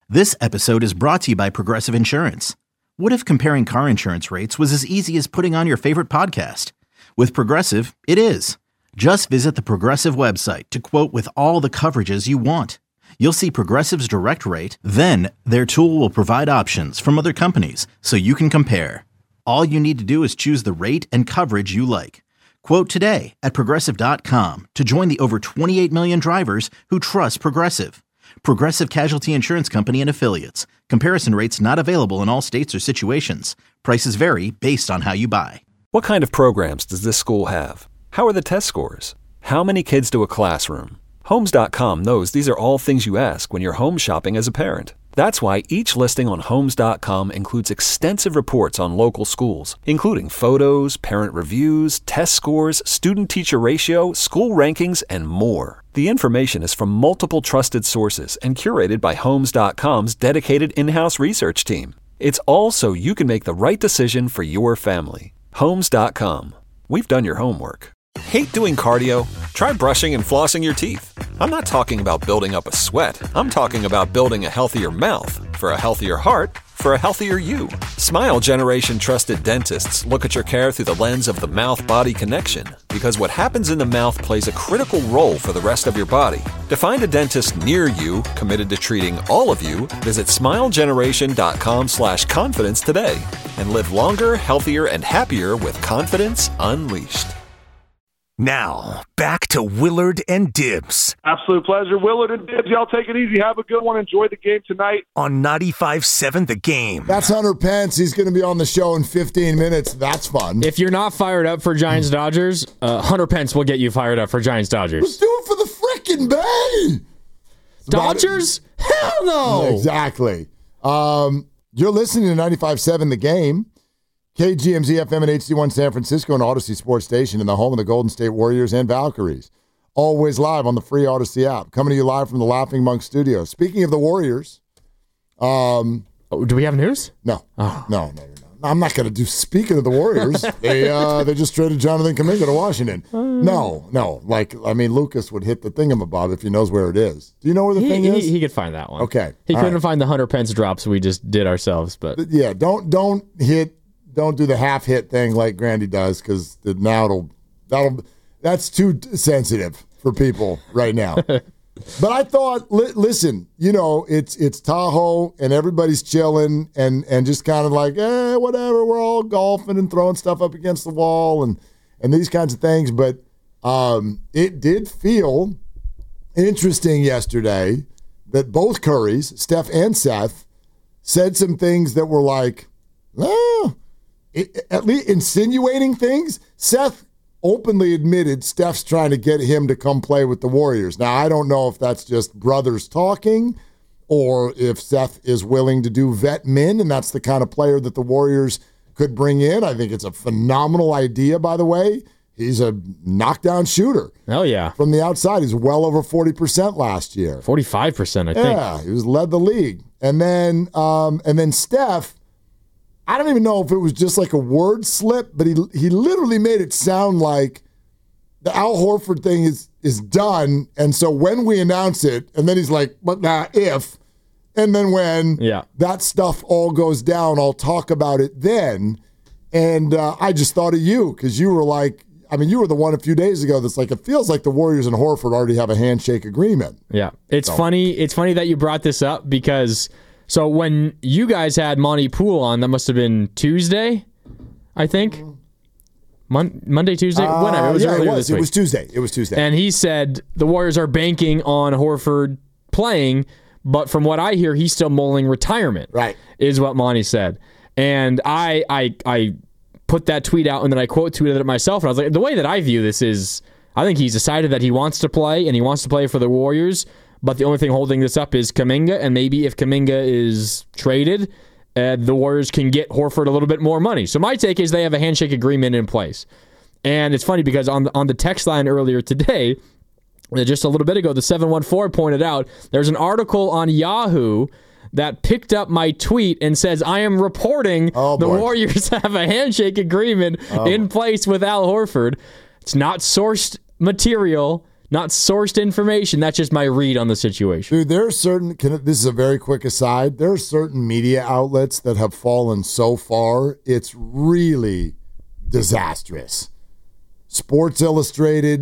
This episode is brought to you by Progressive Insurance. What if comparing car insurance rates was as easy as putting on your favorite podcast? With Progressive, it is. Just visit the Progressive website to quote with all the coverages you want. You'll see Progressive's direct rate, then their tool will provide options from other companies so you can compare. All you need to do is choose the rate and coverage you like. Quote today at Progressive.com to join the over 28 million drivers who trust Progressive. Progressive Casualty Insurance Company and Affiliates. Comparison rates not available in all states or situations. Prices vary based on how you buy. What kind of programs does this school have? How are the test scores? How many kids do a classroom? Homes.com knows these are all things you ask when you're home shopping as a parent. That's why each listing on Homes.com includes extensive reports on local schools, including photos, parent reviews, test scores, student-teacher ratio, school rankings, and more. The information is from multiple trusted sources and curated by Homes.com's dedicated in-house research team. It's all so you can make the right decision for your family. Homes.com. We've done your homework. Hate doing cardio? Try brushing and flossing your teeth. I'm not talking about building up a sweat. I'm talking about building a healthier mouth. For a healthier heart, for a healthier you. Smile Generation trusted dentists look at your care through the lens of the mouth-body connection, because what happens in the mouth plays a critical role for the rest of your body. To find a dentist near you committed to treating all of you, visit smilegeneration.com/confidence today and live longer, healthier, and happier with confidence unleashed. Now, back to Willard and Dibs. Absolute pleasure. Willard and Dibs, y'all take it easy. Have a good one. Enjoy the game tonight. On 95.7 The Game. That's Hunter Pence. He's going to be on the show in 15 minutes. That's fun. If you're not fired up for Giants-Dodgers, Hunter Pence will get you fired up for Giants-Dodgers. Let's do it for the frickin' Bay. Dodgers? Hell no. Exactly. You're listening to 95.7 The Game. KGMZ FM and HD1 San Francisco and Odyssey Sports Station in the home of the Golden State Warriors and Valkyries. Always live on the free Odyssey app. Coming to you live from the Laughing Monk Studio. Speaking of the Warriors. Do we have news? No. No. I'm not going to do speaking of the Warriors. They just traded Jonathan Kuminga to Washington. No. Lucas would hit the thingamabob if he knows where it is. Do you know where the thing is? He could find that one. Okay. He couldn't find the Hunter Pence drops we just did ourselves. But yeah, don't do the half hit thing like Grandy does, because now that's too sensitive for people right now. But I thought, listen, it's Tahoe and everybody's chilling and just kind of like, whatever, we're all golfing and throwing stuff up against the wall and these kinds of things. But it did feel interesting yesterday that both Currys, Steph and Seth, said some things that were like, at least insinuating things. Seth openly admitted Steph's trying to get him to come play with the Warriors. Now, I don't know if that's just brothers talking or if Seth is willing to do vet min, and that's the kind of player that the Warriors could bring in. I think it's a phenomenal idea, by the way. He's a knockdown shooter. Hell yeah. From the outside, he's well over 40% last year. 45%, I think. Yeah, he led the league. And then Steph, I don't even know if it was just like a word slip, but he literally made it sound like the Al Horford thing is done, and so when we announce it, and then he's like, but if, and then when that stuff all goes down, I'll talk about it then. And I just thought of you, because you were like, you were the one a few days ago that's like, it feels like the Warriors and Horford already have a handshake agreement. Yeah, it's funny. It's funny that you brought this up, because so when you guys had Monty Poole on, that must have been Tuesday, I think. Monday, Tuesday, whatever. It was earlier this week. It was Tuesday. And he said the Warriors are banking on Horford playing, but from what I hear, he's still mulling retirement. Right, is what Monty said. And I put that tweet out, and then I quote tweeted it myself. And I was like, the way that I view this is, I think he's decided that he wants to play, and he wants to play for the Warriors. But the only thing holding this up is Kuminga, and maybe if Kuminga is traded, the Warriors can get Horford a little bit more money. So my take is they have a handshake agreement in place. And it's funny because on the text line earlier today, just a little bit ago, the 714 pointed out there's an article on Yahoo that picked up my tweet and says, I am reporting the Warriors have a handshake agreement in place with Al Horford. It's not sourced material. not sourced information. That's just my read on the situation. Dude, there are certain, this is a very quick aside, there are certain media outlets that have fallen so far, it's really disastrous. Sports Illustrated,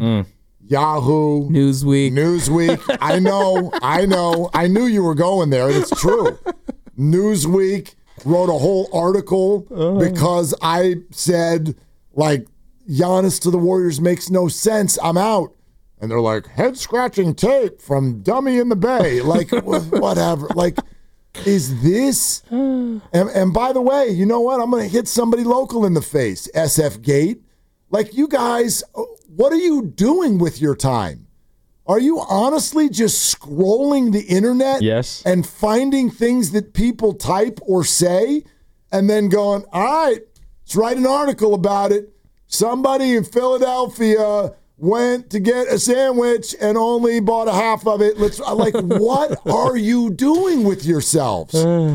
Yahoo, Newsweek. I know. I knew you were going there, and it's true. Newsweek wrote a whole article because I said, like, Giannis to the Warriors makes no sense. I'm out. And they're like, head-scratching tape from Dummy in the Bay. Like, whatever. Like, is this... And by the way, you know what? I'm going to hit somebody local in the face, SF Gate. Like, you guys, what are you doing with your time? Are you honestly just scrolling the internet and finding things that people type or say and then going, all right, let's write an article about it. Somebody in Philadelphia went to get a sandwich and only bought a half of it. What are you doing with yourselves?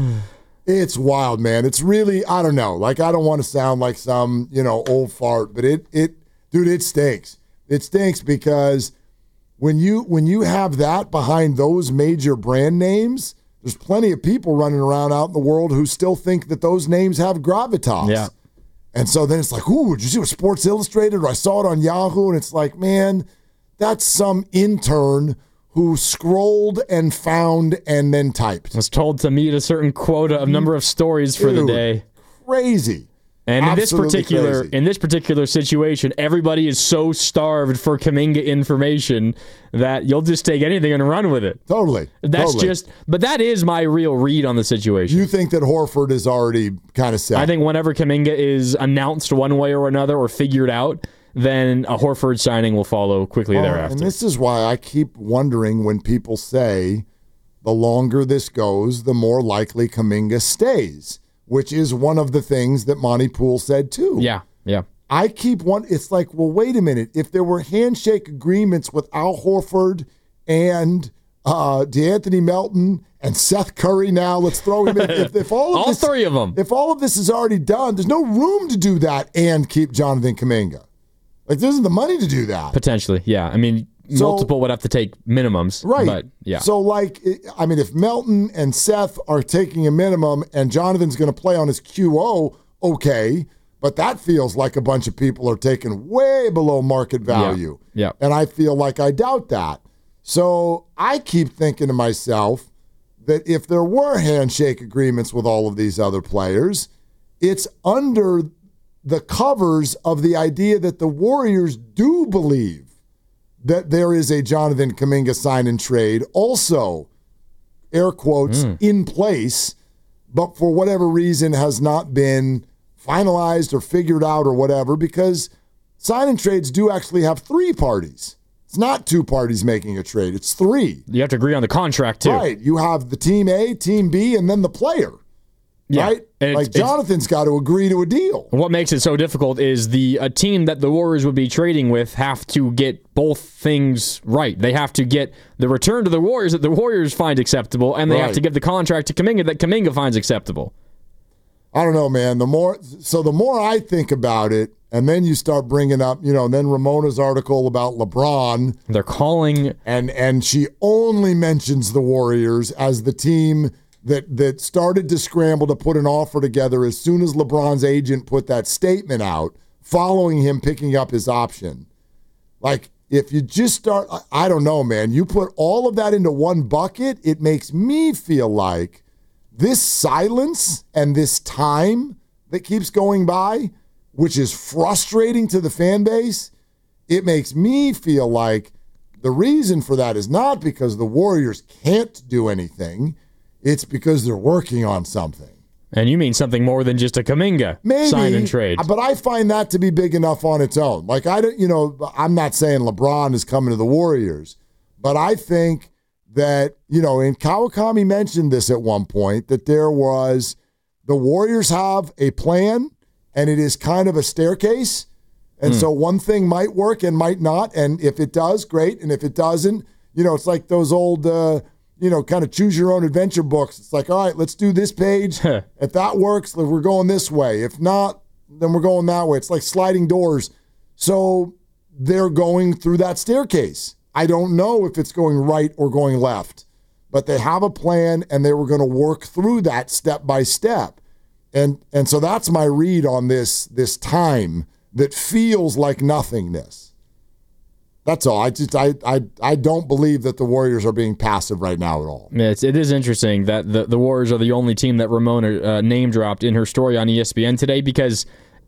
It's wild, man. It's really, I don't know. Like, I don't want to sound like some, old fart, but dude, it stinks. It stinks because when you have that behind those major brand names, there's plenty of people running around out in the world who still think that those names have gravitas. Yeah. And so then it's like, ooh, did you see what Sports Illustrated? Or I saw it on Yahoo, and it's like, man, that's some intern who scrolled and found and then typed. Was told to meet a certain quota of number of stories for the day. Crazy. And in this particular situation, everybody is so starved for Kuminga information that you'll just take anything and run with it. Totally. But that is my real read on the situation. You think that Horford is already kind of set? I think whenever Kuminga is announced one way or another or figured out, then a Horford signing will follow quickly thereafter. And this is why I keep wondering when people say the longer this goes, the more likely Kuminga stays, which is one of the things that Monty Poole said too. Yeah. I keep it's like, well, wait a minute. If there were handshake agreements with Al Horford and DeAnthony Melton and Seth Curry now, let's throw him in. If all three of them. If all of this is already done, there's no room to do that and keep Jonathan Kuminga. Like, there isn't the money to do that. Potentially, yeah. I mean, multiple would have to take minimums. Right. But, yeah. So, if Melton and Seth are taking a minimum and Jonathan's going to play on his QO, okay. But that feels like a bunch of people are taking way below market value. Yeah. And I feel like I doubt that. So I keep thinking to myself that if there were handshake agreements with all of these other players, it's under the covers of the idea that the Warriors do believe that there is a Jonathan Kuminga sign and trade, also, air quotes, in place, but for whatever reason has not been finalized or figured out or whatever, because sign and trades do actually have three parties. It's not two parties making a trade. It's three. You have to agree on the contract, too. Right. You have the team A, team B, and then the player. Yeah. Right? And Jonathan's got to agree to a deal. What makes it so difficult is a team that the Warriors would be trading with have to get both things right. They have to get the return to the Warriors that the Warriors find acceptable, and they have to give the contract to Kuminga that Kuminga finds acceptable. I don't know, man. The more I think about it, and then you start bringing up, then Ramona's article about LeBron. They're calling. And she only mentions the Warriors as the team that started to scramble to put an offer together as soon as LeBron's agent put that statement out, following him picking up his option. Like, if you just start, I don't know, man. You put all of that into one bucket, it makes me feel like this silence and this time that keeps going by, which is frustrating to the fan base, it makes me feel like the reason for that is not because the Warriors can't do anything. It's because they're working on something. And you mean something more than just a Kuminga sign and trade. But I find that to be big enough on its own. Like, I'm not saying LeBron is coming to the Warriors, but I think that, and Kawakami mentioned this at one point, that there was, the Warriors have a plan, and it is kind of a staircase. And so one thing might work and might not. And if it does, great. And if it doesn't, it's like those old, kind of choose your own adventure books. It's like, all right, let's do this page. If that works, we're going this way. If not, then we're going that way. It's like sliding doors. So they're going through that staircase. I don't know if it's going right or going left, but they have a plan and they were going to work through that step by step. And so that's my read on this time that feels like nothingness. That's all. I don't believe that the Warriors are being passive right now at all. It is interesting that the Warriors are the only team that Ramona name dropped in her story on ESPN today, because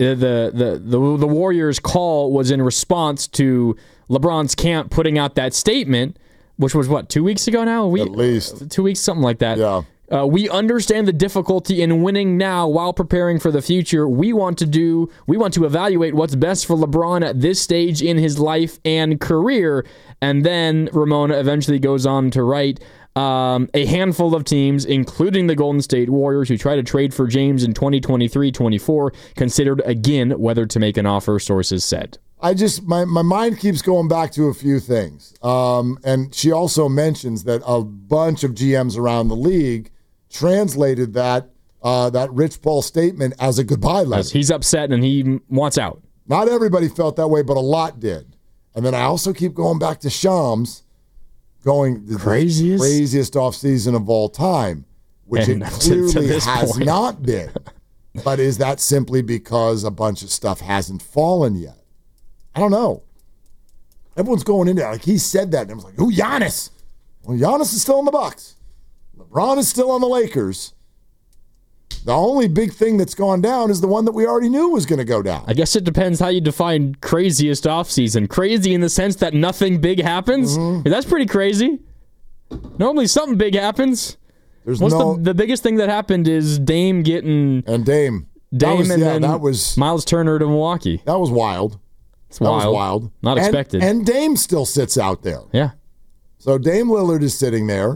the Warriors' call was in response to LeBron's camp putting out that statement, which was, 2 weeks ago now? At least. 2 weeks, something like that. Yeah. We understand the difficulty in winning now while preparing for the future. We want to evaluate what's best for LeBron at this stage in his life and career. And then Ramona eventually goes on to write, a handful of teams, including the Golden State Warriors, who try to trade for James in 2023-24, considered again whether to make an offer, sources said. My mind keeps going back to a few things. And she also mentions that a bunch of GMs around the league translated that Rich Paul statement as a goodbye letter. He's upset and he wants out. Not everybody felt that way, but a lot did. And then I also keep going back to Shams going the craziest offseason of all time, which it clearly has not been. But is that simply because a bunch of stuff hasn't fallen yet? I don't know. Everyone's going into it. Like, he said that, and I was like, Giannis? Well, Giannis is still in the Bucks. LeBron is still on the Lakers. The only big thing that's gone down is the one that we already knew was going to go down. I guess it depends how you define craziest offseason. Crazy in the sense that nothing big happens? Mm-hmm. That's pretty crazy. Normally something big happens. The biggest thing that happened is Dame getting... And Dame. That was Miles Turner to Milwaukee. That was wild. That was wild. Not expected. And Dame still sits out there. Yeah. So Dame Lillard is sitting there.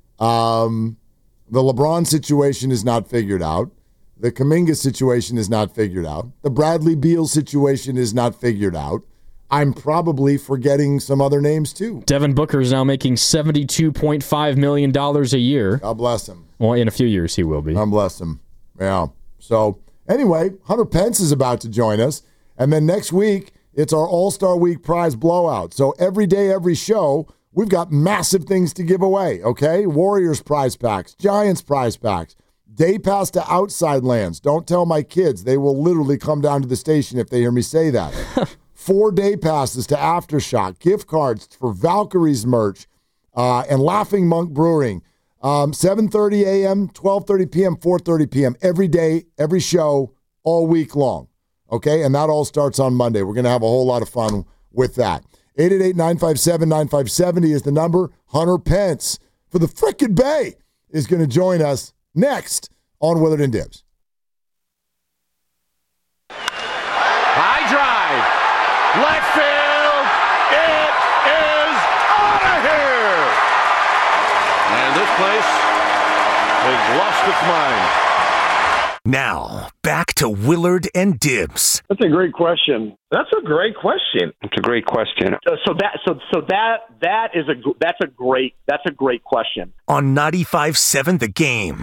The LeBron situation is not figured out. The Kuminga situation is not figured out. The Bradley Beal situation is not figured out. I'm probably forgetting some other names too. Devin Booker is now making $72.5 million a year. God bless him. Well, in a few years he will be. God bless him. Yeah. So anyway, Hunter Pence is about to join us. And then next week, it's our All-Star Week prize blowout. So every day, every show, we've got massive things to give away, okay? Warriors prize packs, Giants prize packs, day pass to Outside Lands. Don't tell my kids. They will literally come down to the station if they hear me say that. 4 day passes to Aftershock, gift cards for Valkyrie's merch, and Laughing Monk Brewing. 7:30 a.m., 12:30 p.m., 4:30 p.m. Every day, every show, all week long, okay? And that all starts on Monday. We're going to have a whole lot of fun with that. 888-957-9570 is the number. Hunter Pence for the frickin' Bay is going to join us next on Willard and Dibs. High drive. Left field. It is out of here. And this place has lost its mind. Now, back to Willard and Dibs. That's a great question. That's a great question. It's a great question. That's a great question. On 95.7 The Game.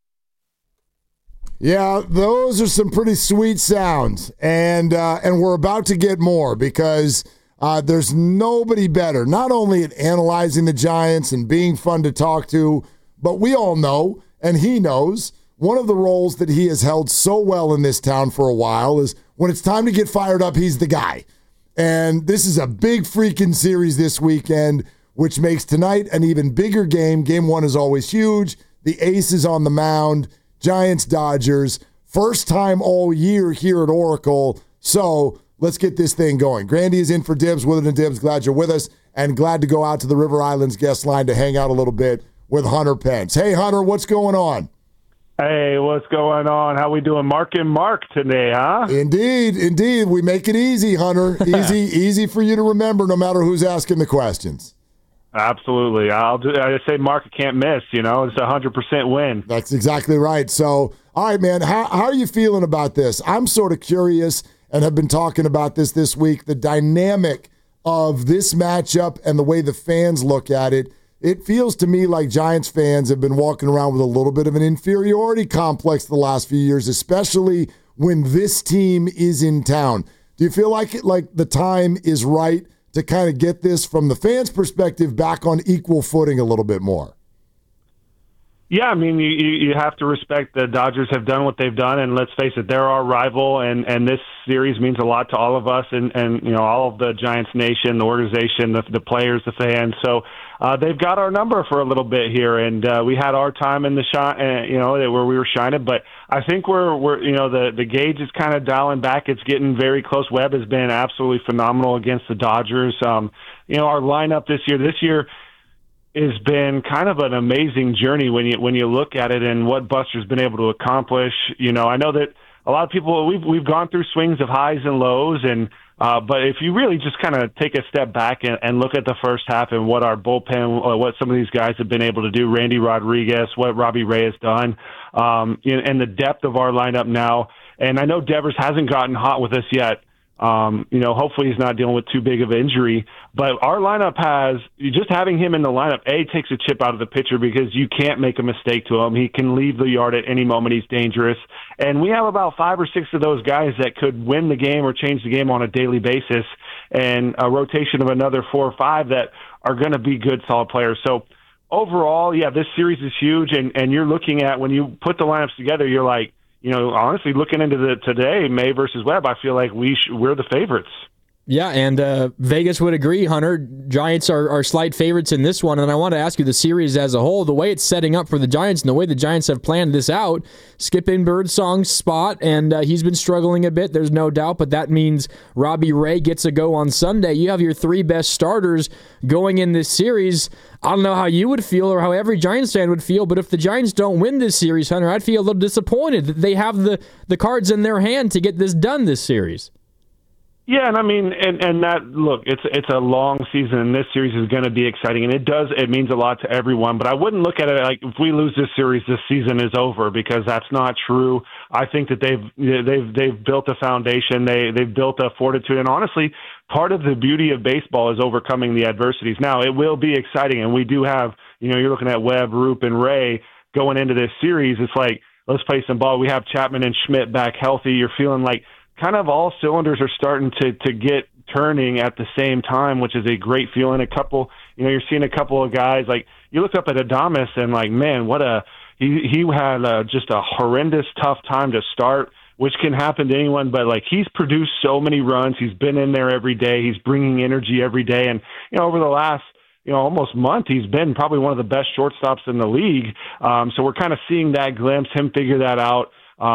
Yeah, those are some pretty sweet sounds, and we're about to get more because there's nobody better, not only at analyzing the Giants and being fun to talk to, but we all know, and he knows, one of the roles that he has held so well in this town for a while is when it's time to get fired up, he's the guy. And this is a big freaking series this weekend, which makes tonight an even bigger game. Game one is always huge. The ace is on the mound. Giants, Dodgers. First time all year here at Oracle. So let's get this thing going. Grandy is in for Dibs. Willard and Dibs, glad you're with us. And glad to go out to the River Islands guest line to hang out a little bit with Hunter Pence. Hey, Hunter, what's going on? Hey, what's going on? How we doing? Mark and Mark today, huh? Indeed. We make it easy, Hunter. Easy for you to remember no matter who's asking the questions. Absolutely. I say Mark can't miss, It's a 100% win. That's exactly right. So, all right, man, how are you feeling about this? I'm sort of curious and have been talking about this week, the dynamic of this matchup and the way the fans look at it. It feels to me like Giants fans have been walking around with a little bit of an inferiority complex the last few years, especially when this team is in town. Do you feel like the time is right to kind of get this from the fans' perspective back on equal footing a little bit more? Yeah, I mean, you have to respect the Dodgers have done what they've done, and let's face it, they're our rival, and this series means a lot to all of us, and all of the Giants nation, the organization, the players, the fans. So they've got our number for a little bit here, and we had our time in the shot, where we were shining. But I think we're the gauge is kind of dialing back. It's getting very close. Webb has been absolutely phenomenal against the Dodgers. Our lineup this year has been kind of an amazing journey when you look at it and what Buster's been able to accomplish. I know that a lot of people we've gone through swings of highs and lows, and but if you really just kind of take a step back and look at the first half and what our bullpen, what some of these guys have been able to do, Randy Rodriguez, what Robbie Ray has done, and the depth of our lineup now. And I know Devers hasn't gotten hot with us yet. Hopefully he's not dealing with too big of an injury, but our lineup just having him in the lineup, takes a chip out of the pitcher because you can't make a mistake to him. He can leave the yard at any moment. He's dangerous. And we have about 5 or 6 of those guys that could win the game or change the game on a daily basis, and a rotation of another 4 or 5 that are going to be good, solid players. So overall, yeah, this series is huge. And you're looking at, when you put the lineups together, you're like, honestly, looking into today, May versus Webb, I feel like we're the favorites. Yeah, and Vegas would agree, Hunter. Giants are slight favorites in this one, and I want to ask you the series as a whole, the way it's setting up for the Giants and the way the Giants have planned this out. Skip in Birdsong's spot, and he's been struggling a bit, there's no doubt, but that means Robbie Ray gets a go on Sunday. You have your 3 best starters going in this series. I don't know how you would feel or how every Giants fan would feel, but if the Giants don't win this series, Hunter, I'd feel a little disappointed that they have the cards in their hand to get this done this series. Yeah, and I mean, and that, look, it's a long season, and this series is going to be exciting, and it means a lot to everyone. But I wouldn't look at it like if we lose this series, this season is over, because that's not true. I think that they've built a foundation, they've built a fortitude, and honestly, part of the beauty of baseball is overcoming the adversities. Now, it will be exciting, and we do have, you're looking at Webb, Roop, and Ray going into this series. It's like, let's play some ball. We have Chapman and Schmidt back healthy. You're feeling like kind of all cylinders are starting to get turning at the same time, which is a great feeling. You're seeing a couple of guys, like you look up at Adames and like, man, he had just a horrendous tough time to start, which can happen to anyone, but like he's produced so many runs. He's been in there every day. He's bringing energy every day. And, over the last, almost month, he's been probably one of the best shortstops in the league. So we're kind of seeing that glimpse, him figure that out.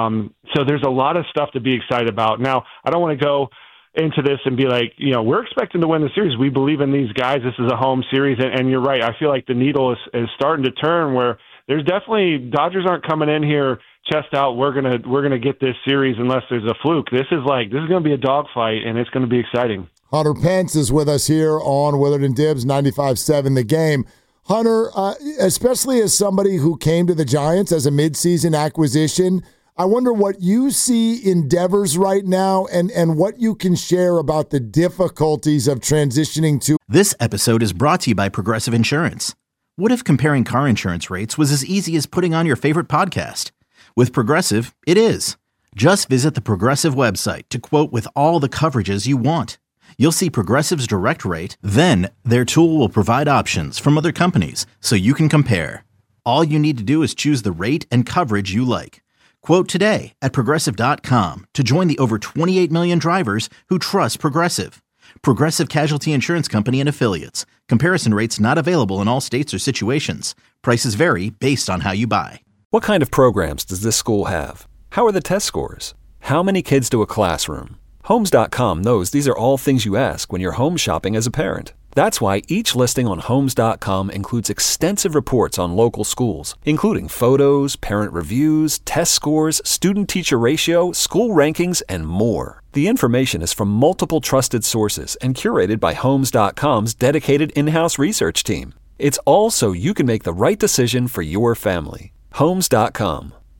So there's a lot of stuff to be excited about. Now, I don't want to go into this and be like, we're expecting to win the series. We believe in these guys. This is a home series. And you're right. I feel like the needle is starting to turn where there's definitely Dodgers aren't coming in here chest out. We're going to get this series unless there's a fluke. This is going to be a dogfight, and it's going to be exciting. Hunter Pence is with us here on Willard and Dibs 95.7 The Game. Hunter, especially as somebody who came to the Giants as a midseason acquisition, I wonder what you see in Devers right now and what you can share about the difficulties of transitioning to. This episode is brought to you by Progressive Insurance. What if comparing car insurance rates was as easy as putting on your favorite podcast? With Progressive, it is. Just visit the Progressive website to quote with all the coverages you want. You'll see Progressive's direct rate, then their tool will provide options from other companies so you can compare. All you need to do is choose the rate and coverage you like. Quote today at Progressive.com to join the over 28 million drivers who trust Progressive. Progressive Casualty Insurance Company and Affiliates. Comparison rates not available in all states or situations. Prices vary based on how you buy. What kind of programs does this school have? How are the test scores? How many kids do a classroom? Homes.com knows these are all things you ask when you're home shopping as a parent. That's why each listing on Homes.com includes extensive reports on local schools, including photos, parent reviews, test scores, student-teacher ratio, school rankings, and more. The information is from multiple trusted sources and curated by Homes.com's dedicated in-house research team. It's all so you can make the right decision for your family. Homes.com.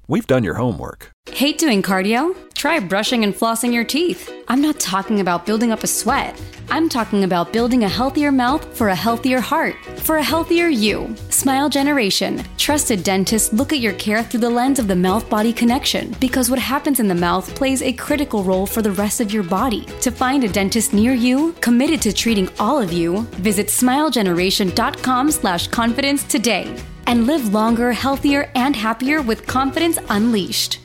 we've done your homework. Hate doing cardio? Try brushing and flossing your teeth. I'm not talking about building up a sweat. I'm talking about building a healthier mouth for a healthier heart, for a healthier you. Smile Generation. Trusted dentists look at your care through the lens of the mouth-body connection, because what happens in the mouth plays a critical role for the rest of your body. To find a dentist near you, committed to treating all of you, visit smilegeneration.com/confidence today. And live longer, healthier, and happier with confidence unleashed.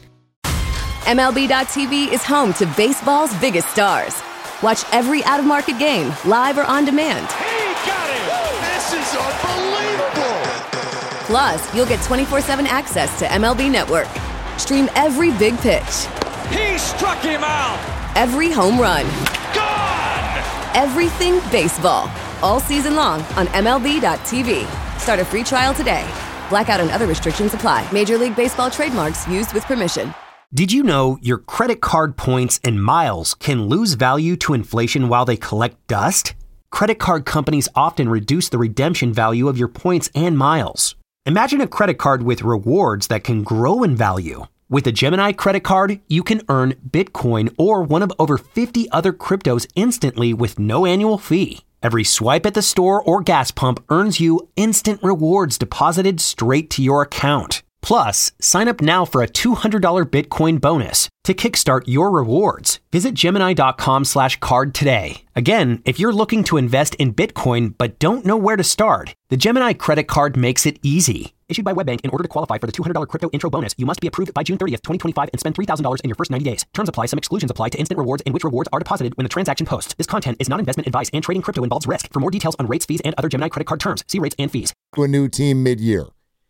MLB.tv is home to baseball's biggest stars. Watch every out-of-market game, live or on demand. He got it! This is unbelievable! Plus, you'll get 24/7 access to MLB Network. Stream every big pitch. He struck him out! Every home run. Gone! Everything baseball. All season long on MLB.tv. Start a free trial today. Blackout and other restrictions apply. Major League Baseball trademarks used with permission. Did you know your credit card points and miles can lose value to inflation while they collect dust? Credit card companies often reduce the redemption value of your points and miles. Imagine a credit card with rewards that can grow in value. With a Gemini credit card, you can earn Bitcoin or one of over 50 other cryptos instantly with no annual fee. Every swipe at the store or gas pump earns you instant rewards deposited straight to your account. Plus, sign up now for a $200 Bitcoin bonus. To kickstart your rewards, visit Gemini.com/card today. Again, if you're looking to invest in Bitcoin but don't know where to start, the Gemini credit card makes it easy. Issued by WebBank, in order to qualify for the $200 crypto intro bonus, you must be approved by June 30th, 2025 and spend $3,000 in your first 90 days. Terms apply. Some exclusions apply to instant rewards and which rewards are deposited when the transaction posts. This content is not investment advice and trading crypto involves risk. For more details on rates, fees, and other Gemini credit card terms, see rates and fees. To a new team mid-year.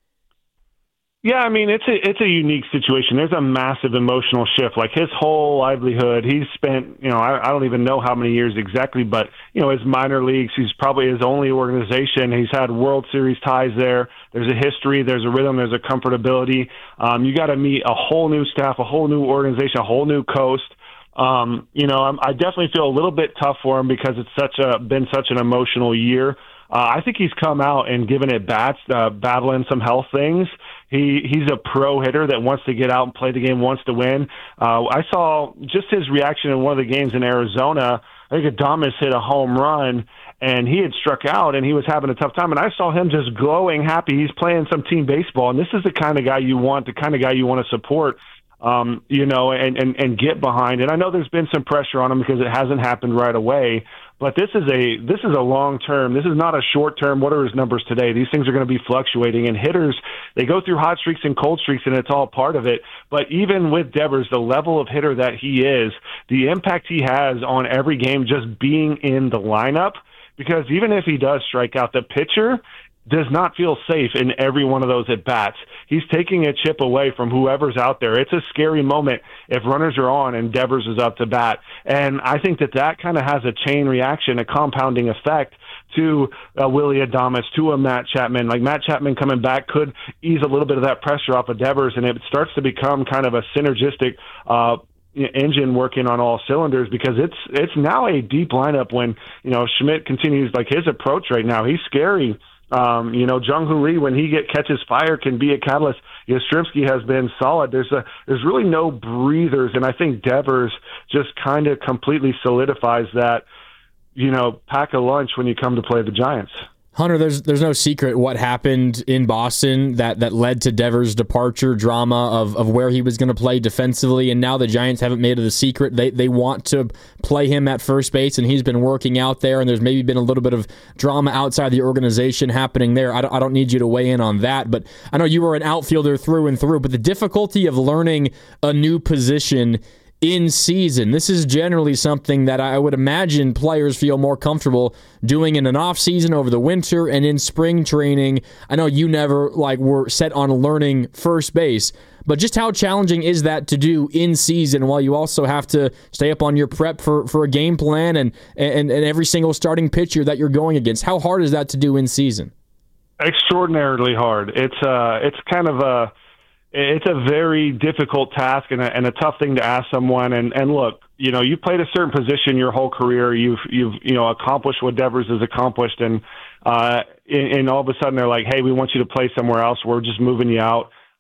Yeah, I mean, it's a unique situation. There's a massive emotional shift. Like his whole livelihood, he's spent, I don't even know how many years exactly, but, his minor leagues, he's probably his only organization. He's had World Series ties there. There's a history, there's a rhythm, there's a comfortability. You got to meet a whole new staff, a whole new organization, a whole new coast. I definitely feel a little bit tough for him because it's been such an emotional year. I think he's come out and given it bats, battling some health things. He's a pro hitter that wants to get out and play the game, wants to win. I saw just his reaction in one of the games in Arizona. I think Adames hit a home run, and he had struck out, and he was having a tough time. And I saw him just glowing, happy. He's playing some team baseball, and this is the kind of guy you want, the kind of guy you want to support. And get behind. And I know there's been some pressure on him because it hasn't happened right away. But this is a long term. This is not a short term. What are his numbers today? These things are going to be fluctuating. And hitters, they go through hot streaks and cold streaks, and it's all part of it. But even with Devers, the level of hitter that he is, the impact he has on every game just being in the lineup. Because even if he does strike out, the pitcher does not feel safe in every one of those at-bats. He's taking a chip away from whoever's out there. It's a scary moment if runners are on and Devers is up to bat. And I think that kind of has a chain reaction, a compounding effect to Willy Adames, to a Matt Chapman. Like Matt Chapman coming back could ease a little bit of that pressure off of Devers, and it starts to become kind of a synergistic engine working on all cylinders because it's now a deep lineup when, Schmidt continues like his approach right now. He's scary. Jung-Hoo Lee, when he catches fire, can be a catalyst. Yastrzemski has been solid. There's really no breathers, and I think Devers just kind of completely solidifies that, pack a lunch when you come to play the Giants. Hunter, there's no secret what happened in Boston that led to Devers' departure, drama of where he was going to play defensively, and now the Giants haven't made it a secret. They want to play him at first base, and he's been working out there, and there's maybe been a little bit of drama outside the organization happening there. I don't need you to weigh in on that, but I know you were an outfielder through and through, but the difficulty of learning a new position in season. This is generally something that I would imagine players feel more comfortable doing in an off season over the winter and in spring training. I know you never were set on learning first base, but just how challenging is that to do in season while you also have to stay up on your prep for a game plan and every single starting pitcher that you're going against? How hard is that to do in season? Extraordinarily hard. It's kind of it's a very difficult task and a tough thing to ask someone. And look, you played a certain position your whole career. You've accomplished what Devers has accomplished, and all of a sudden they're like, hey, we want you to play somewhere else. We're just moving you out.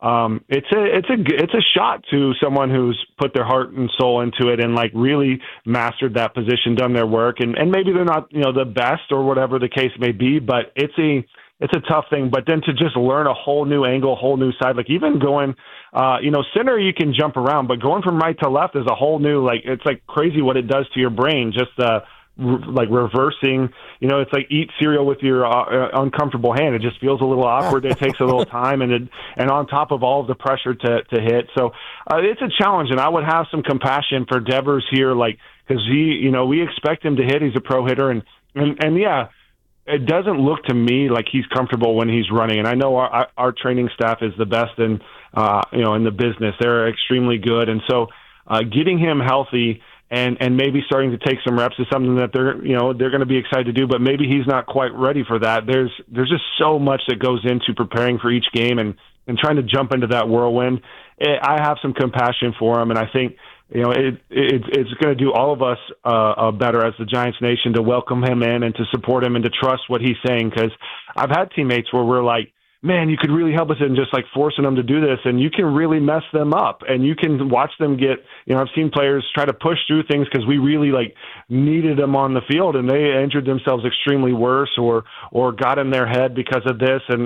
it's a shot to someone who's put their heart and soul into it and like really mastered that position, done their work, and maybe they're not the best or whatever the case may be, but it's a tough thing. But then to just learn a whole new angle, whole new side, like even going, center you can jump around, but going from right to left is a whole new, like, it's like crazy what it does to your brain. Just like reversing, it's like eat cereal with your uncomfortable hand. It just feels a little awkward. It takes a little time, and on top of all of the pressure to hit. So it's a challenge, and I would have some compassion for Devers here, like, because we expect him to hit. He's a pro hitter, and yeah, it doesn't look to me like he's comfortable when he's running. And I know our training staff is the best in the business. They're extremely good, and so getting him healthy and maybe starting to take some reps is something that they're going to be excited to do. But maybe he's not quite ready for that. There's just so much that goes into preparing for each game and trying to jump into that whirlwind. I have some compassion for him, and I think it's going to do all of us better as the Giants nation to welcome him in and to support him and to trust what he's saying. Because I've had teammates where we're like, man, you could really help us in just like forcing them to do this, and you can really mess them up, and you can watch them get, I've seen players try to push through things because we really like needed them on the field, and they injured themselves extremely worse or got in their head because of this. And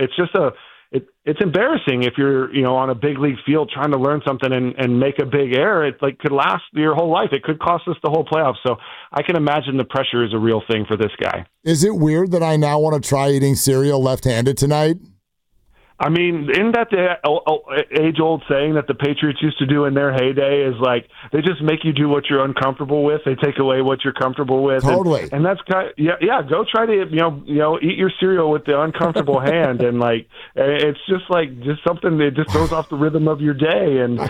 it's embarrassing if you're, on a big league field trying to learn something and make a big error. It like could last your whole life. It could cost us the whole playoffs. So I can imagine the pressure is a real thing for this guy. Is it weird that I now want to try eating cereal left-handed tonight? I mean, isn't that the age-old saying that the Patriots used to do in their heyday is like they just make you do what you're uncomfortable with. They take away what you're comfortable with. Totally. And that's kind of, yeah, go try to, eat your cereal with the uncomfortable hand. And, like, it's just something that just throws off the rhythm of your day. And,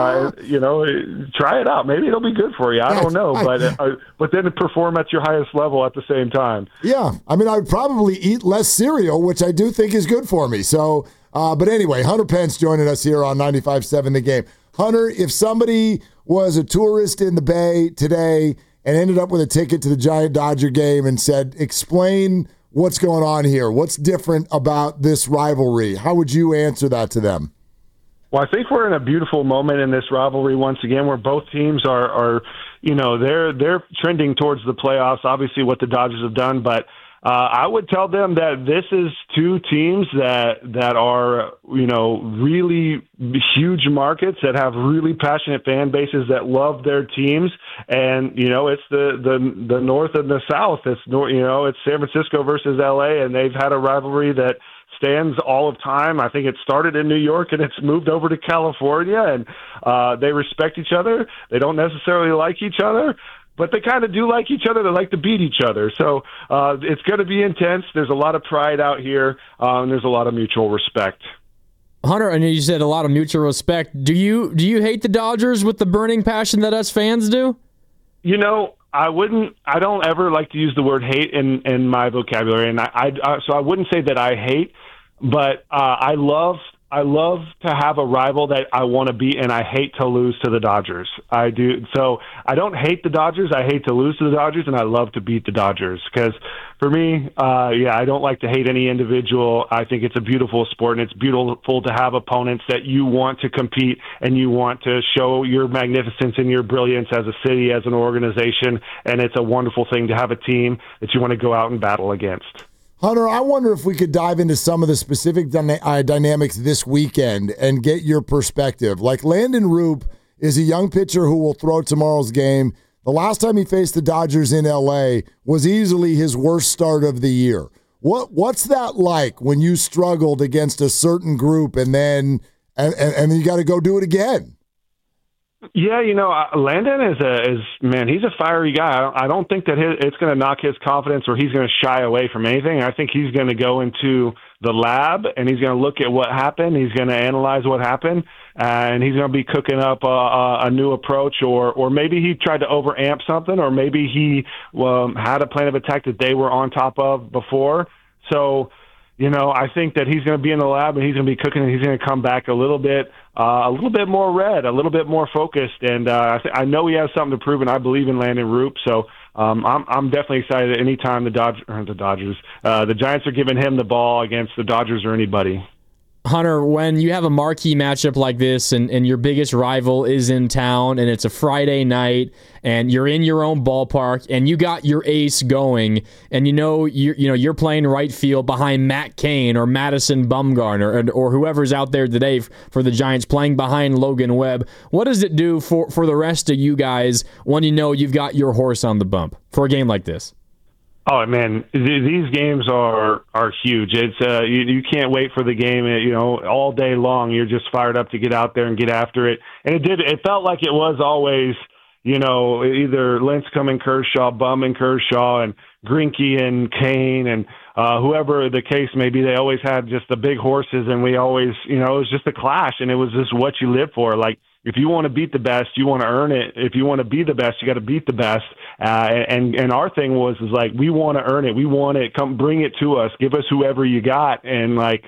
try it out. Maybe it'll be good for you. I don't know. But then perform at your highest level at the same time. Yeah. I mean, I'd probably eat less cereal, which I do think is good for me. So, but anyway, Hunter Pence joining us here on 95.7 The Game. Hunter, if somebody was a tourist in the Bay today and ended up with a ticket to the Giant-Dodger game and said, explain what's going on here, what's different about this rivalry, how would you answer that to them? Well, I think we're in a beautiful moment in this rivalry once again where both teams are they're trending towards the playoffs, obviously what the Dodgers have done, but I would tell them that this is two teams that are, really huge markets that have really passionate fan bases that love their teams. And, it's the North and the South. It's San Francisco versus LA, and they've had a rivalry that stands all of time. I think it started in New York and it's moved over to California, and they respect each other. They don't necessarily like each other, but they kind of do like each other. They like to beat each other. So it's going to be intense. There's a lot of pride out here, and there's a lot of mutual respect. Hunter, I know you said a lot of mutual respect. Do you hate the Dodgers with the burning passion that us fans do? I don't ever like to use the word hate in my vocabulary, and so I wouldn't say that I hate, but I love to have a rival that I want to beat, and I hate to lose to the Dodgers. I do. So I don't hate the Dodgers. I hate to lose to the Dodgers, and I love to beat the Dodgers. Because for me, I don't like to hate any individual. I think it's a beautiful sport, and it's beautiful to have opponents that you want to compete and you want to show your magnificence and your brilliance as a city, as an organization, and it's a wonderful thing to have a team that you want to go out and battle against. Hunter, I wonder if we could dive into some of the specific dynamics this weekend and get your perspective. Like Landon Roop is a young pitcher who will throw tomorrow's game. The last time he faced the Dodgers in L.A. was easily his worst start of the year. What's that like when you struggled against a certain group and then you got to go do it again? Yeah, Landon is he's a fiery guy. I don't think that it's going to knock his confidence or he's going to shy away from anything. I think he's going to go into the lab and he's going to look at what happened. He's going to analyze what happened, and he's going to be cooking up a new approach, or maybe he tried to overamp something, or maybe he had a plan of attack that they were on top of before. So, I think that he's going to be in the lab and he's going to be cooking, and he's going to come back a little bit more red, a little bit more focused. And I know he has something to prove, and I believe in Landon Roop. So I'm definitely excited anytime the Giants are giving him the ball against the Dodgers or anybody. Hunter, when you have a marquee matchup like this and your biggest rival is in town and it's a Friday night and you're in your own ballpark and you got your ace going and you're playing right field behind Matt Cain or Madison Bumgarner or whoever's out there today for the Giants playing behind Logan Webb, what does it do for the rest of you guys when you know you've got your horse on the bump for a game like this? Oh man, these games are huge. It's you can't wait for the game. All day long. You're just fired up to get out there and get after it. And it felt like it was always, either Lincecum and Kershaw, Bum and Kershaw, and Greinke and Kane, and whoever the case may be. They always had just the big horses, and we always, it was just a clash, and it was just what you live for. Like, if you want to beat the best, you want to earn it. If you want to be the best, you got to beat the best. And our thing is like, we want to earn it. We want it. Come bring it to us. Give us whoever you got. And like,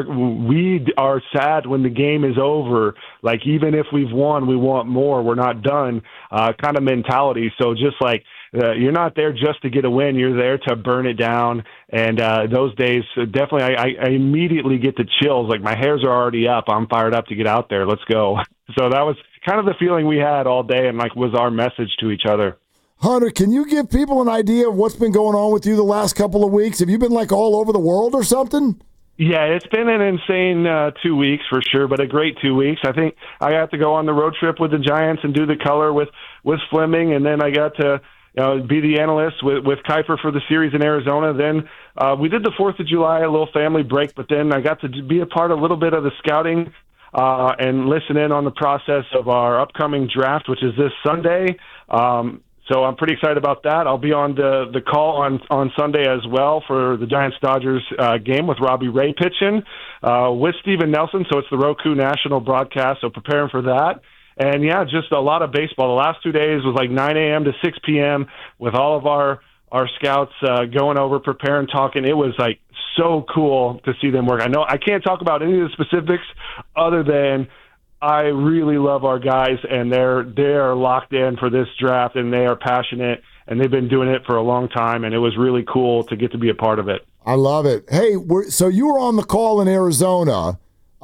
we are sad when the game is over. Like, even if we've won, we want more. We're not done. Kind of mentality. So just like, you're not there just to get a win. You're there to burn it down. And those days, definitely, I immediately get the chills. Like, my hairs are already up. I'm fired up to get out there. Let's go. So that was kind of the feeling we had all day, and like was our message to each other. Hunter, can you give people an idea of what's been going on with you the last couple of weeks? Have you been like all over the world or something? Yeah, it's been an insane 2 weeks for sure, but a great 2 weeks. I think I got to go on the road trip with the Giants and do the color with Fleming, and then I got to be the analyst with Kuiper for the series in Arizona. Then we did the 4th of July, a little family break, but then I got to be a part a little bit of the scouting and listen in on the process of our upcoming draft, which is this Sunday. So I'm pretty excited about that. I'll be on the call on Sunday as well for the Giants-Dodgers game with Robbie Ray pitching with Steven Nelson. So it's the Roku national broadcast, so preparing for that. And, yeah, just a lot of baseball. The last 2 days was like 9 a.m. to 6 p.m. with all of our scouts going over, preparing, talking. It was like so cool to see them work. I know I can't talk about any of the specifics other than I really love our guys, and they're locked in for this draft, and they are passionate, and they've been doing it for a long time, and it was really cool to get to be a part of it. I love it. Hey, so you were on the call in Arizona.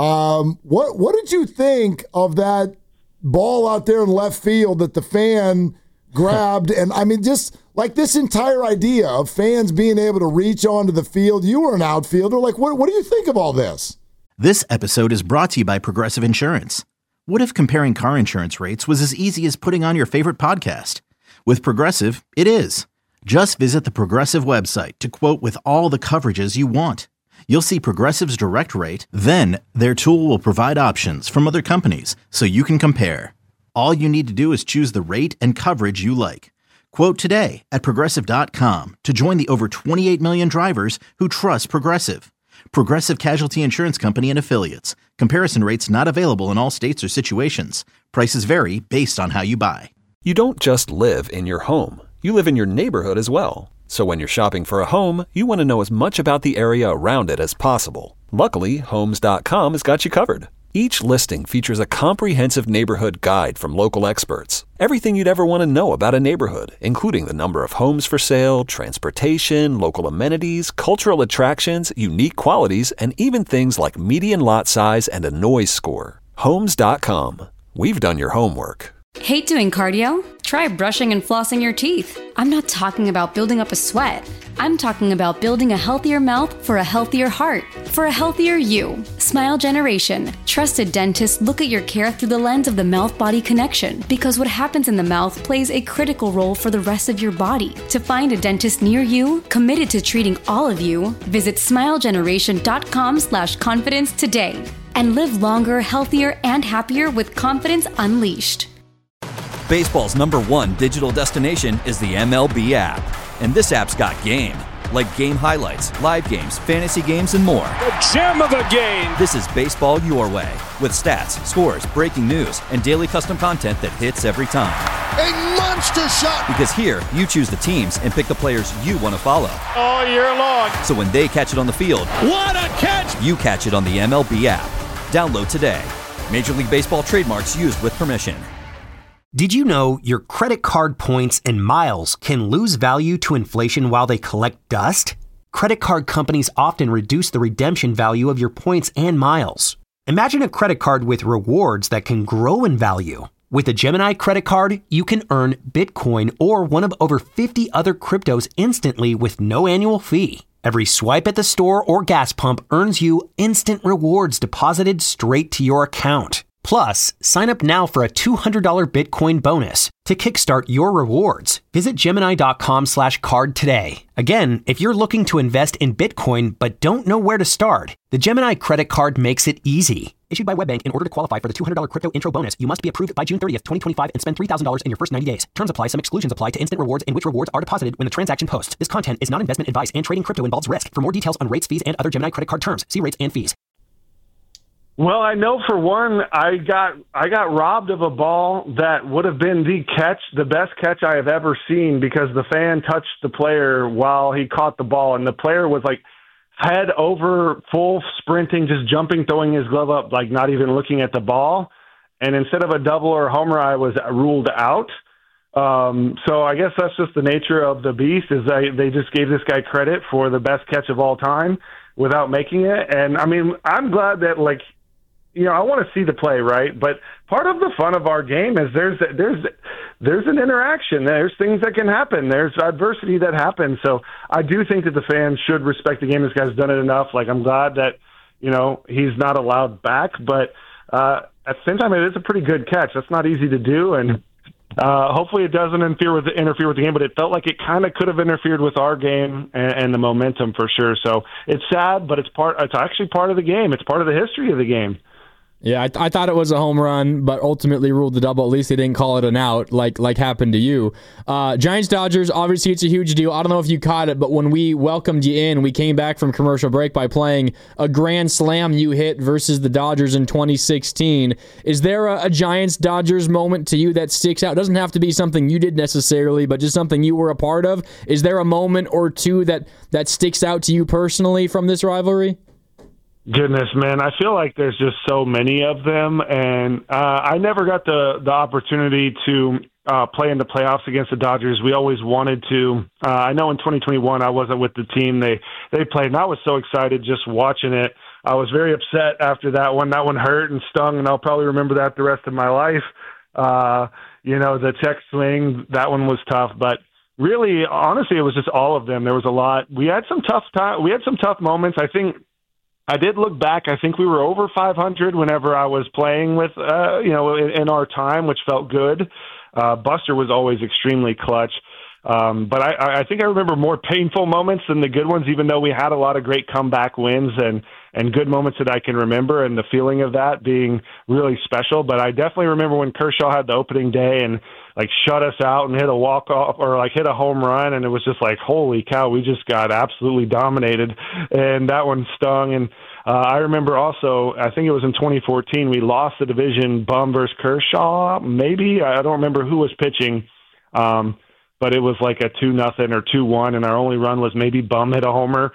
What did you think of that ball out there in left field that the fan grabbed? And I mean, just like this entire idea of fans being able to reach onto the field. You were an outfielder. Like, what do you think of all this? This episode is brought to you by Progressive Insurance. What if comparing car insurance rates was as easy as putting on your favorite podcast? With Progressive, it is. Just visit the Progressive website to quote with all the coverages you want. You'll see Progressive's direct rate, then their tool will provide options from other companies so you can compare. All you need to do is choose the rate and coverage you like. Quote today at Progressive.com to join the over 28 million drivers who trust Progressive. Progressive Casualty Insurance Company and Affiliates. Comparison rates not available in all states or situations. Prices vary based on how you buy. You don't just live in your home. You live in your neighborhood as well. So when you're shopping for a home, you want to know as much about the area around it as possible. Luckily, Homes.com has got you covered. Each listing features a comprehensive neighborhood guide from local experts. Everything you'd ever want to know about a neighborhood, including the number of homes for sale, transportation, local amenities, cultural attractions, unique qualities, and even things like median lot size and a noise score. Homes.com. We've done your homework. Hate doing cardio? Try brushing and flossing your teeth. I'm not talking about building up a sweat. I'm talking about building a healthier mouth for a healthier heart, for a healthier you. Smile Generation. Trusted dentists look at your care through the lens of the mouth-body connection, because what happens in the mouth plays a critical role for the rest of your body. To find a dentist near you, committed to treating all of you, visit smilegeneration.com/confidence today and live longer, healthier, and happier with confidence unleashed. Baseball's #1 digital destination is the MLB app. And this app's got game. Like game highlights, live games, fantasy games, and more. The gem of the game! This is baseball your way. With stats, scores, breaking news, and daily custom content that hits every time. A monster shot! Because here, you choose the teams and pick the players you want to follow. All year long. So when they catch it on the field, what a catch! You catch it on the MLB app. Download today. Major League Baseball trademarks used with permission. Did you know your credit card points and miles can lose value to inflation while they collect dust? Credit card companies often reduce the redemption value of your points and miles. Imagine a credit card with rewards that can grow in value. With a Gemini credit card, you can earn Bitcoin or one of over 50 other cryptos instantly with no annual fee. Every swipe at the store or gas pump earns you instant rewards deposited straight to your account. Plus, sign up now for a $200 Bitcoin bonus. To kickstart your rewards, visit Gemini.com/card today. Again, if you're looking to invest in Bitcoin but don't know where to start, the Gemini credit card makes it easy. Issued by WebBank, in order to qualify for the $200 crypto intro bonus, you must be approved by June 30th, 2025 and spend $3,000 in your first 90 days. Terms apply. Some exclusions apply to instant rewards in which rewards are deposited when the transaction posts. This content is not investment advice and trading crypto involves risk. For more details on rates, fees, and other Gemini credit card terms, see rates and fees. Well, I know for one, I got robbed of a ball that would have been the best catch I have ever seen, because the fan touched the player while he caught the ball, and the player was like head over, full sprinting, just jumping, throwing his glove up, like not even looking at the ball. And instead of a double or a homer, I was ruled out. So I guess that's just the nature of the beast, is they just gave this guy credit for the best catch of all time without making it. And I mean, I'm glad that, like, you know, I want to see the play, right? But part of the fun of our game is there's an interaction. There's things that can happen. There's adversity that happens. So I do think that the fans should respect the game. This guy's done it enough. Like, I'm glad that, you know, he's not allowed back. But at the same time, it is a pretty good catch. That's not easy to do. And hopefully it doesn't interfere with the game. But it felt like it kind of could have interfered with our game and the momentum for sure. So it's sad, but it's actually part of the game. It's part of the history of the game. Yeah, I thought it was a home run, but ultimately ruled the double. At least they didn't call it an out like happened to you. Giants-Dodgers, obviously it's a huge deal. I don't know if you caught it, but when we welcomed you in, we came back from commercial break by playing a grand slam you hit versus the Dodgers in 2016. Is there a Giants-Dodgers moment to you that sticks out? It doesn't have to be something you did necessarily, but just something you were a part of. Is there a moment or two that sticks out to you personally from this rivalry? Goodness, man, I feel like there's just so many of them, and I never got the opportunity to play in the playoffs against the Dodgers. We always wanted to. I know in 2021 I wasn't with the team they played, and I was so excited just watching it. I was very upset after that one. That one hurt and stung, and I'll probably remember that the rest of my life. You know, the check swing, that one was tough, but really, honestly, it was just all of them. There was a lot. We had some tough moments. I think I did look back. I think we were over 500 whenever I was playing with, in our time, which felt good. Buster was always extremely clutch. But I think I remember more painful moments than the good ones, even though we had a lot of great comeback wins and good moments that I can remember, and the feeling of that being really special. But I definitely remember when Kershaw had the opening day and like shut us out and hit a walk-off or like hit a home run, and it was just like, holy cow, we just got absolutely dominated, and that one stung. And I remember also, I think it was in 2014, we lost the division, Bum versus Kershaw, maybe. I don't remember who was pitching, but it was like a 2-0 or 2-1, and our only run was maybe Bum hit a homer.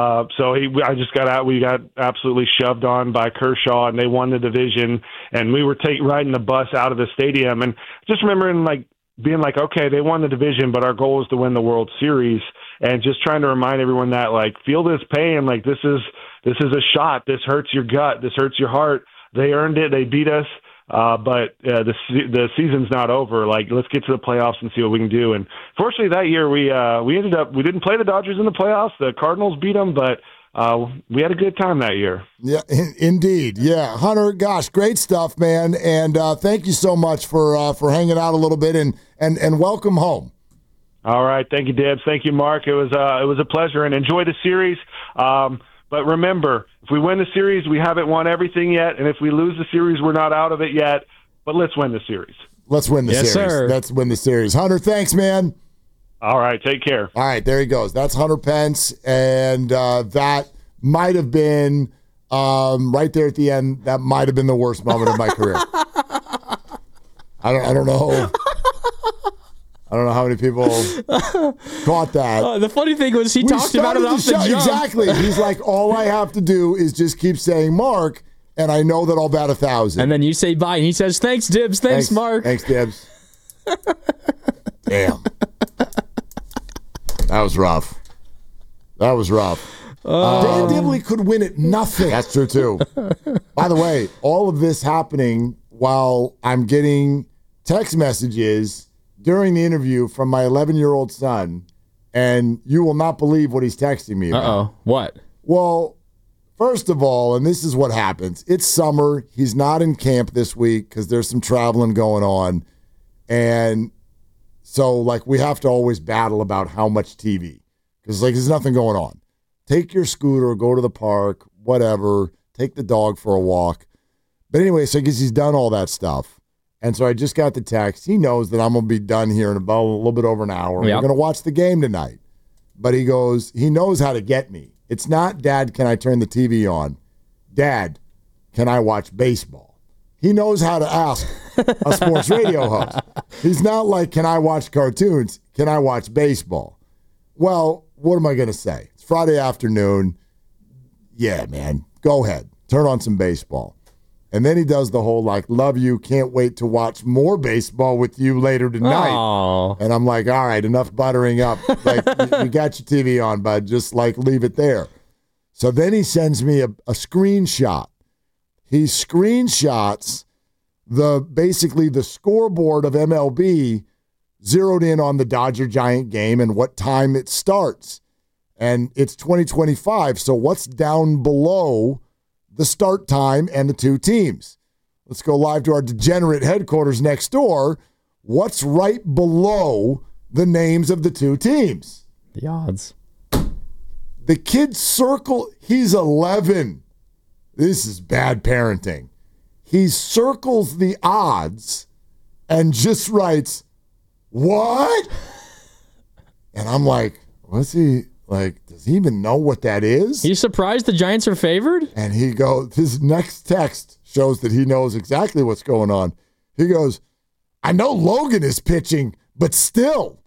We got absolutely shoved on by Kershaw, and they won the division, and we were riding the bus out of the stadium, and just remembering being like, okay, they won the division, but our goal is to win the World Series, and just trying to remind everyone that, like, feel this pain, like this is a shot, this hurts your gut, this hurts your heart. They earned it, they beat us. But the season's not over. Like, let's get to the playoffs and see what we can do. And fortunately, that year we didn't play the Dodgers in the playoffs. The Cardinals beat them, but we had a good time that year. Yeah, indeed. Yeah, Hunter, gosh, great stuff, man. And thank you so much for hanging out a little bit and welcome home. All right, thank you, Debs. Thank you, Mark. It was a pleasure, and enjoy the series. But remember, if we win the series, we haven't won everything yet. And if we lose the series, we're not out of it yet. But let's win the series. Let's win the series. Sir. Let's win the series. Hunter, thanks, man. All right, take care. All right, there he goes. That's Hunter Pence. And that might have been, right there at the end, that might have been the worst moment of my career. I don't know. I don't know how many people caught that. The funny thing was he talked about it off the jump. Exactly. He's like, all I have to do is just keep saying Mark, and I know that I'll bat 1,000. And then you say bye, and he says, thanks, Dibs. Thanks, Mark. Thanks, Dibs. Damn. That was rough. That was rough. Dan Dibley could win at nothing. That's true, too. By the way, all of this happening while I'm getting text messages during the interview from my 11-year-old son, and you will not believe what he's texting me about. Uh-oh. What? Well, first of all, and this is what happens. It's summer. He's not in camp this week because there's some traveling going on. And so, like, we have to always battle about how much TV. Because, like, there's nothing going on. Take your scooter, go to the park, whatever. Take the dog for a walk. But anyway, so I guess he's done all that stuff. And so I just got the text. He knows that I'm going to be done here in about a little bit over an hour. Yep. We're going to watch the game tonight. But he goes, he knows how to get me. It's not, Dad, can I turn the TV on? Dad, can I watch baseball? He knows how to ask a sports radio host. He's not like, can I watch cartoons? Can I watch baseball? Well, what am I going to say? It's Friday afternoon. Yeah, man, go ahead. Turn on some baseball. And then he does the whole, like, love you, can't wait to watch more baseball with you later tonight. Aww. And I'm like, all right, enough buttering up. Like, you got your TV on, bud. Just, like, leave it there. So then he sends me a screenshot. He screenshots basically the scoreboard of MLB zeroed in on the Dodger-Giant game and what time it starts. And it's 2025, so what's down below the start time and the two teams? Let's go live to our degenerate headquarters next door. What's right below the names of the two teams? The odds. The kid circle, he's 11. This is bad parenting. He circles the odds and just writes, what? And I'm like, what's he, like, does he even know what that is? He's surprised the Giants are favored? And he goes, his next text shows that he knows exactly what's going on. He goes, I know Logan is pitching, but still,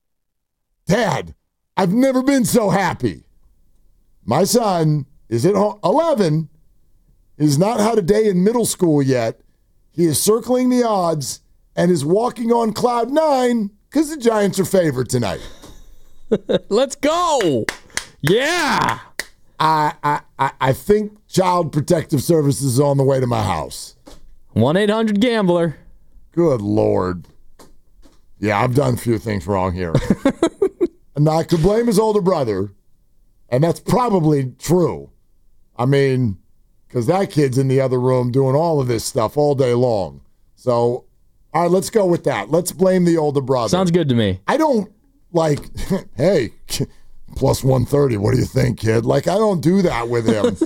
Dad, I've never been so happy. My son is at 11. He's not had a day in middle school yet. He is circling the odds and is walking on cloud 9 because the Giants are favored tonight. Let's go. Yeah. I think Child Protective Services is on the way to my house. 1-800-GAMBLER. Good Lord. Yeah, I've done a few things wrong here. And I could blame his older brother, and that's probably true. I mean, because that kid's in the other room doing all of this stuff all day long. So, all right, let's go with that. Let's blame the older brother. Sounds good to me. I don't, like, hey, plus 130, what do you think, kid? Like, I don't do that with him.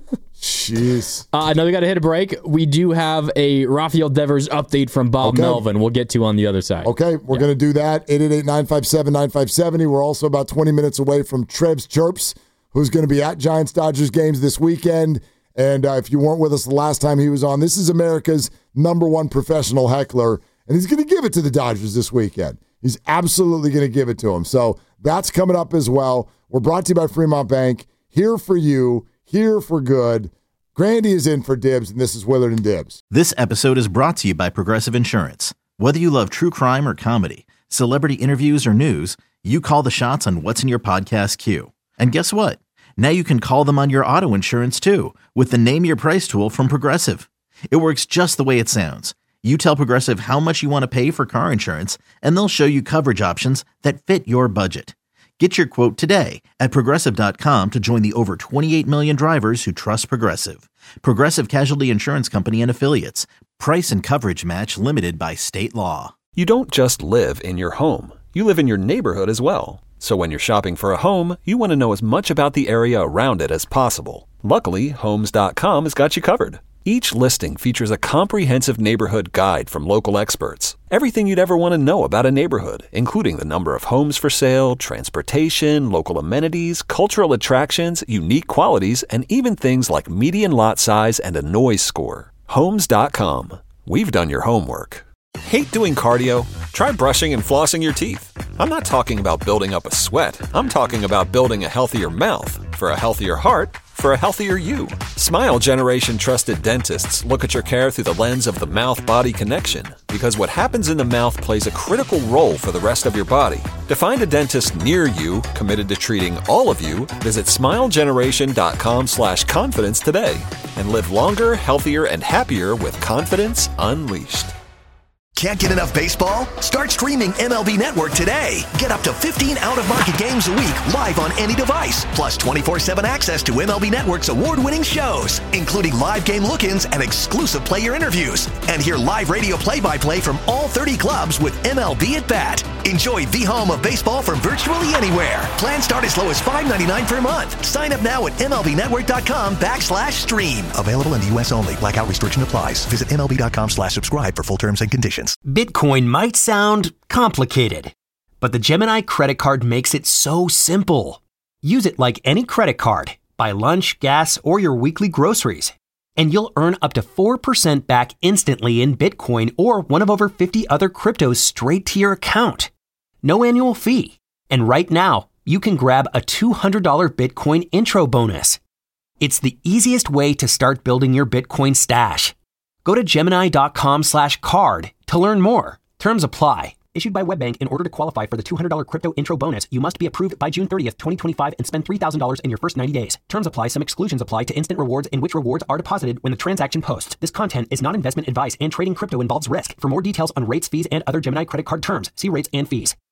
Jeez. I know we got to hit a break. We do have a Rafael Devers update from Bob Melvin we'll get to on the other side. Okay, we're going to do that. 888-957-9570. We're also about 20 minutes away from Trev's Chirps, who's going to be at Giants-Dodgers games this weekend. And if you weren't with us the last time he was on, this is America's #1 professional heckler, and he's going to give it to the Dodgers this weekend. He's absolutely going to give it to him. So that's coming up as well. We're brought to you by Fremont Bank. Here for you, here for good. Grandy is in for Dibs, and this is Willard and Dibs. This episode is brought to you by Progressive Insurance. Whether you love true crime or comedy, celebrity interviews or news, you call the shots on what's in your podcast queue. And guess what? Now you can call them on your auto insurance too with the Name Your Price tool from Progressive. It works just the way it sounds. You tell Progressive how much you want to pay for car insurance, and they'll show you coverage options that fit your budget. Get your quote today at Progressive.com to join the over 28 million drivers who trust Progressive. Progressive Casualty Insurance Company and Affiliates. Price and coverage match limited by state law. You don't just live in your home. You live in your neighborhood as well. So when you're shopping for a home, you want to know as much about the area around it as possible. Luckily, Homes.com has got you covered. Each listing features a comprehensive neighborhood guide from local experts. Everything you'd ever want to know about a neighborhood, including the number of homes for sale, transportation, local amenities, cultural attractions, unique qualities, and even things like median lot size and a noise score. Homes.com. We've done your homework. Hate doing cardio? Try brushing and flossing your teeth. I'm not talking about building up a sweat. I'm talking about building a healthier mouth. For a healthier heart, for a healthier you. Smile Generation trusted dentists look at your care through the lens of the mouth-body connection, because what happens in the mouth plays a critical role for the rest of your body. To find a dentist near you committed to treating all of you, visit smilegeneration.com/confidence today and live longer, healthier, and happier with confidence unleashed. Can't get enough baseball? Start streaming MLB Network today. Get up to 15 out-of-market games a week live on any device, plus 24/7 access to MLB Network's award-winning shows, including live game look-ins and exclusive player interviews. And hear live radio play-by-play from all 30 clubs with MLB at Bat. Enjoy the home of baseball from virtually anywhere. Plans start as low as $5.99 per month. Sign up now at MLBnetwork.com/stream. Available in the U.S. only. Blackout restriction applies. Visit MLB.com/subscribe for full terms and conditions. Bitcoin might sound complicated, but the Gemini credit card makes it so simple. Use it like any credit card. Buy lunch, gas, or your weekly groceries, and you'll earn up to 4% back instantly in Bitcoin or one of over 50 other cryptos straight to your account. No annual fee. And right now, you can grab a $200 Bitcoin intro bonus. It's the easiest way to start building your Bitcoin stash. Go to Gemini.com/card to learn more. Terms apply. Issued by WebBank. In order to qualify for the $200 crypto intro bonus, you must be approved by June 30th, 2025 and spend $3,000 in your first 90 days. Terms apply. Some exclusions apply to instant rewards in which rewards are deposited when the transaction posts. This content is not investment advice and trading crypto involves risk. For more details on rates, fees, and other Gemini credit card terms, see rates and fees.